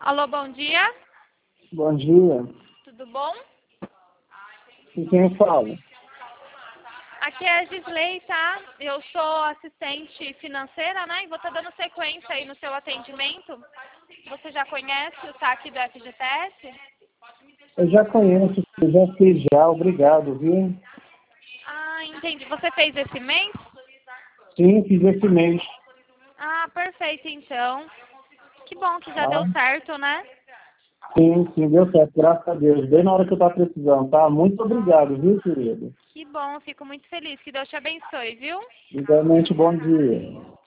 Alô, bom dia. Bom dia. Tudo bom? Com quem fala? Aqui é a Gisley, tá? Eu sou assistente financeira, né? E vou estar dando sequência aí no seu atendimento. Você já conhece o saque do FGTS? Eu já conheço, eu já fiz já, obrigado, viu? Ah, entendi. Você fez esse mês? Sim, fiz esse mês. Ah, perfeito, então. Que bom que já Tá? deu certo, né? Sim, deu certo, graças a Deus. Bem na hora que eu estava precisando, tá? Muito obrigado, viu, querido? Que bom, fico muito feliz. Que Deus te abençoe, viu? Igualmente, bom dia.